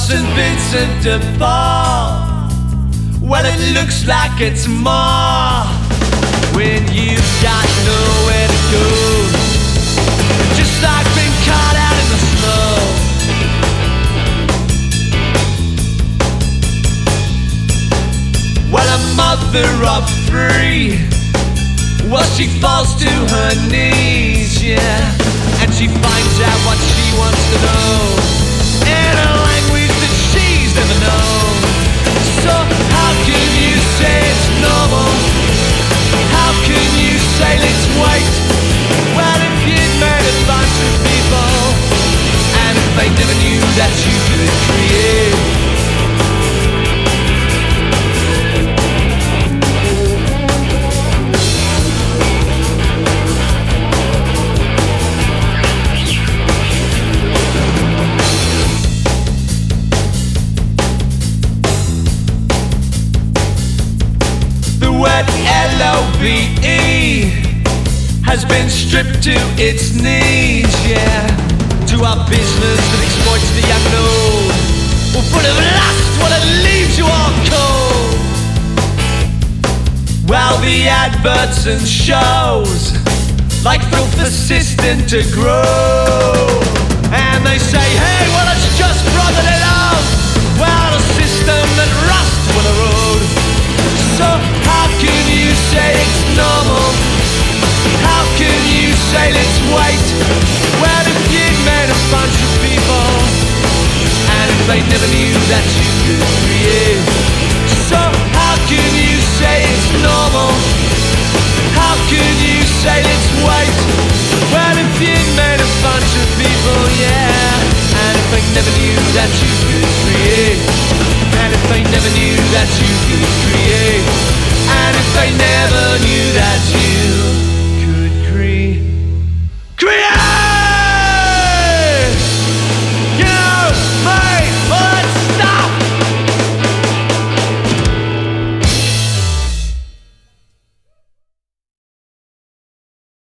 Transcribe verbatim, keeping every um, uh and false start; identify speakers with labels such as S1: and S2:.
S1: Ross and Vincent de Paul. Well, it looks like it's more when you've got nowhere to go, just like being caught out in the snow. Well, a mother of three, well, she falls to her knees, yeah, and she finds out what she wants to know in a language that she's never known. So how can you say it's normal? How can you say let's wait? Well, if you'd made a bunch of people, and if they never knew that you could create. L O V E has been stripped to its knees, yeah. To our business that exploits the unknown, well, full of lust, well, it leaves you all cold. Well, the adverts and shows like filth persistent to grow, and they say, hey, well, it's just brotherly love. Well, a system that rusts with the road. So how can you say it's normal? How can you say let's wait? Well, if you'd made a bunch of people, and if they never knew that you could create. So how can you say it's normal? How can you say let's wait? Well, if you'd made a bunch of people, yeah, and if they never knew that you could create.